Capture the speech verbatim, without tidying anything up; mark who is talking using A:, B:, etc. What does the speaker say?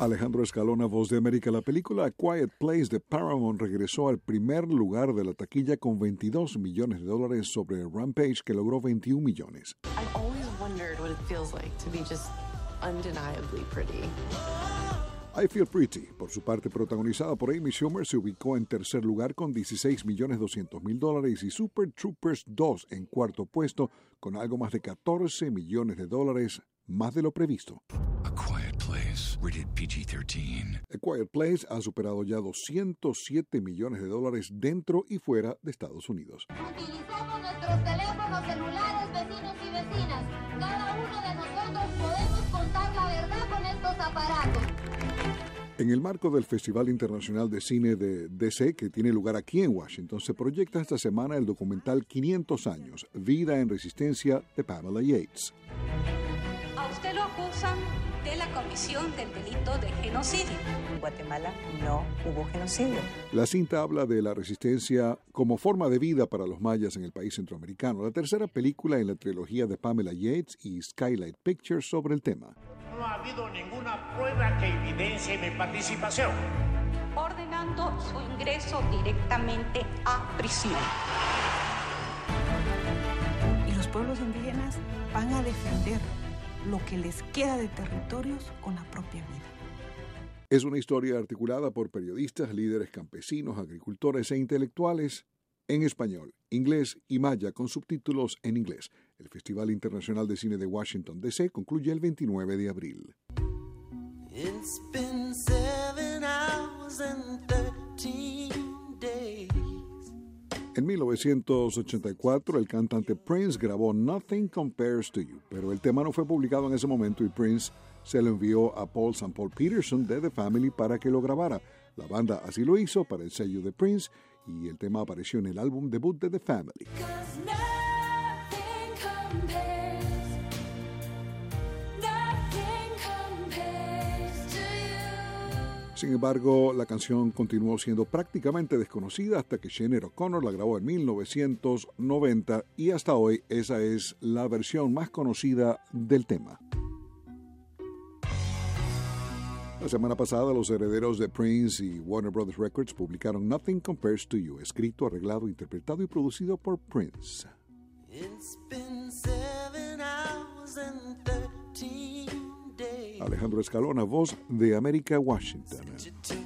A: Alejandro Escalona, Voz de América. La película A Quiet Place de Paramount regresó al primer lugar de la taquilla con veintidós millones de dólares sobre Rampage, que logró veintiún millones.
B: I've always wondered what it feels like to be just undeniably pretty.
A: I Feel Pretty, por su parte protagonizada por Amy Schumer, se ubicó en tercer lugar con dieciséis millones doscientos mil dólares y Super Troopers dos en cuarto puesto con algo más de catorce millones de dólares, más de lo previsto.
C: A Quiet Place, rated P G trece.
A: A Quiet Place ha superado ya doscientos siete millones de dólares dentro y fuera de Estados Unidos.
D: Utilizamos nuestros teléfonos celulares, vecinos y vecinas. Cada uno de nosotros podemos contar la verdad con estos aparatos.
A: En el marco del Festival Internacional de Cine de D C, que tiene lugar aquí en Washington, se proyecta esta semana el documental quinientos años, Vida en Resistencia, de Pamela Yates.
E: A usted lo acusan de la comisión del delito de genocidio.
F: En Guatemala no hubo genocidio.
A: La cinta habla de la resistencia como forma de vida para los mayas en el país centroamericano, la tercera película en la trilogía de Pamela Yates y Skylight Pictures sobre el tema.
G: No ha habido ninguna prueba que evidencie mi participación.
E: Ordenando su ingreso directamente a prisión.
H: Y los pueblos indígenas van a defender lo que les queda de territorios con la propia vida.
A: Es una historia articulada por periodistas, líderes campesinos, agricultores e intelectuales en español, inglés y maya, con subtítulos en inglés. El Festival Internacional de Cine de Washington, D C concluye el veintinueve de abril.
I: It's been seven hours and thirteen days.
A: En mil novecientos ochenta y cuatro, el cantante Prince grabó Nothing Compares to You, pero el tema no fue publicado en ese momento y Prince se lo envió a Paul Saint Paul Peterson de The Family para que lo grabara. La banda así lo hizo para el sello de Prince y el tema apareció en el álbum debut de The Family. Sin embargo, la canción continuó siendo prácticamente desconocida hasta que Sinéad O'Connor la grabó en mil novecientos noventa y hasta hoy esa es la versión más conocida del tema. La semana pasada, los herederos de Prince y Warner Brothers Records publicaron Nothing Compares to You, escrito, arreglado, interpretado y producido por Prince.
I: It's been seven hours and thirteen days.
A: Alejandro Escalona, Voz de América, Washington.